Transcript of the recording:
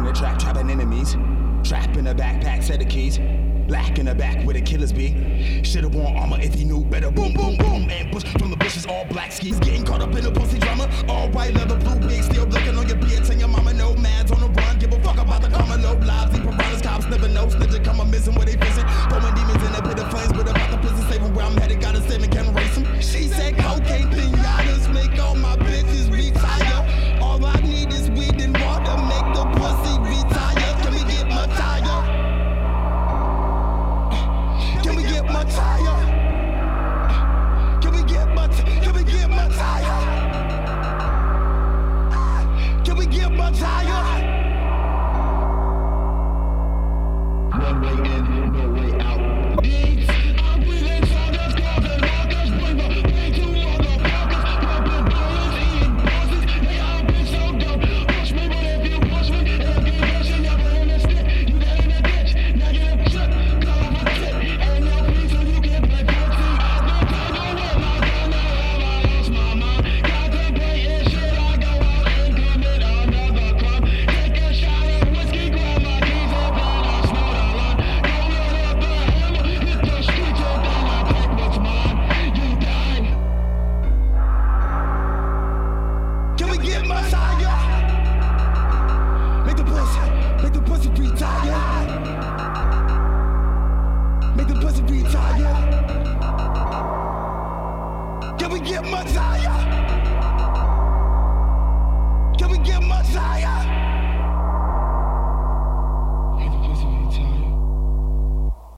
the trap, trapping enemies. Trap in the backpack, set of keys. Black in the back where the killers be. Should've worn armor if he knew better. Boom, boom, boom. Ambush from the bushes, all black skis. Getting caught up in the pussy drama. All white leather, blue wig. Still looking on your bitch and your mama no mads on the run. Give a fuck about the karma, low lives. These piranhas, cops never know. Snitching, come on missing where they visit. Throwing demons in a pit of flames. But about the prison, saving where I'm headed. Got a statement, can't erase them. She said cocaine pinatas make all my bitches retire. All I need is weed and water. Make the pussy retire. Can we get my tire? Can we get my tire? Can we get my tire? Can we get my tire? Can we get my tire? One way in, no way out. I'm breathing sagas, causes rockers, bring the pain to motherfuckers. Pumping bullets, eating bosses, they all been so dope. Push me, but if you push me, it'll be pushing. Never in the stick, you got in the ditch. Negative trip, call off a tip. Ain't no peace, so you can play pussy. I've been talking with my gun, now have I lost my mind? Contemplating shit, I go out and commit another crime. Take a shot of whiskey, grab my keys, and then I snort a line. Go load up the hammer, hit the streets, and then I take what's mine. You die. Can we get my tire? Make the pussy retire. Make the pussy retire. Can we get my tire?